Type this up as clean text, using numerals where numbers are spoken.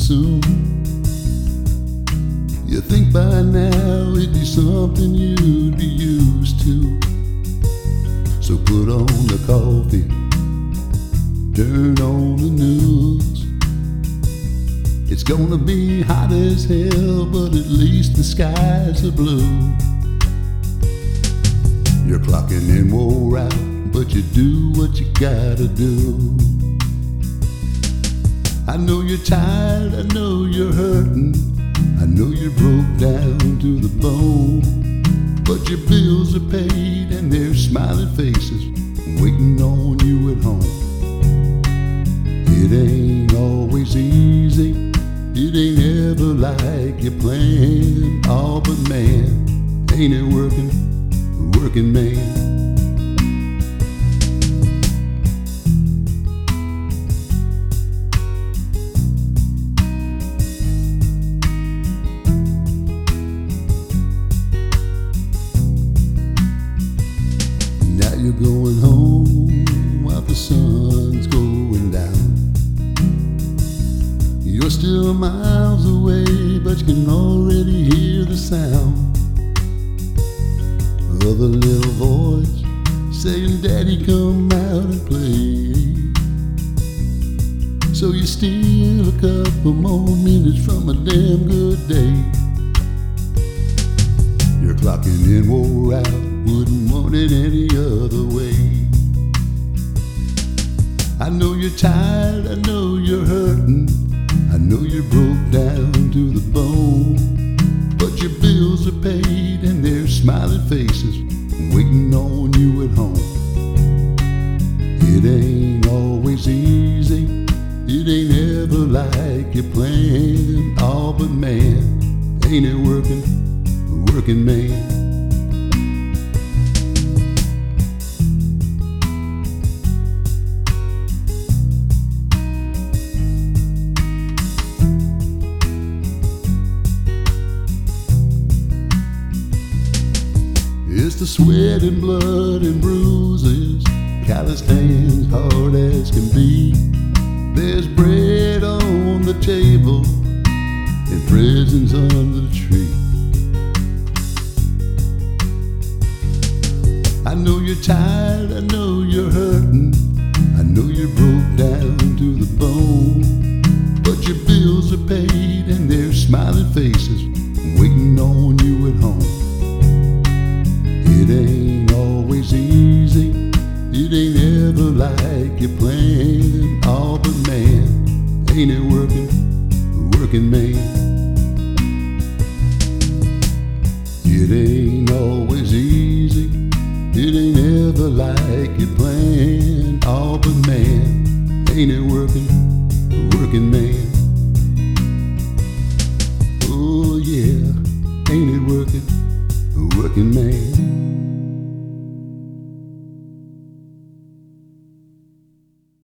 soon. You think by now it'd be something you'd be used to. So put on the coffee, turn on the news. It's gonna be hot as hell, but at least the skies are blue. You're clocking in wore out, but you do what you gotta do. I know you're tired, I know you're hurting, I know you're broke down to the bone. But your bills are paid and there's smiling faces waiting on you at home. It ain't always easy, it ain't ever like you planned. Oh, but man, ain't it working man. Now you're going home while the sun's going down. You're still miles away, but you can already hear the sound of a little voice saying, Daddy, come out and play. So you're still a couple more minutes from a damn good day. You're clocking in wore out, wouldn't want it any other way. I know you're tired, I know you're hurting, I know you're broke down to the bone. But your bills are paid and there's smiling faces waiting on you at home. It ain't always easy, it ain't ever like you planned. Oh, but man, ain't it working man. It's the sweat and blood and bruises, calloused hands, hard as can be. There's bread on the table and presents under the tree. I know you're tired, I know you're hurting, I know you're broke down to the bone. But your bills are paid and there's smiling faces waiting on you at home. It ain't always easy, it ain't ever like you planned. Oh, but man, ain't it working man. It ain't always easy, it ain't ever like you planned. Oh, but man, ain't it working man. Oh yeah, ain't it working man.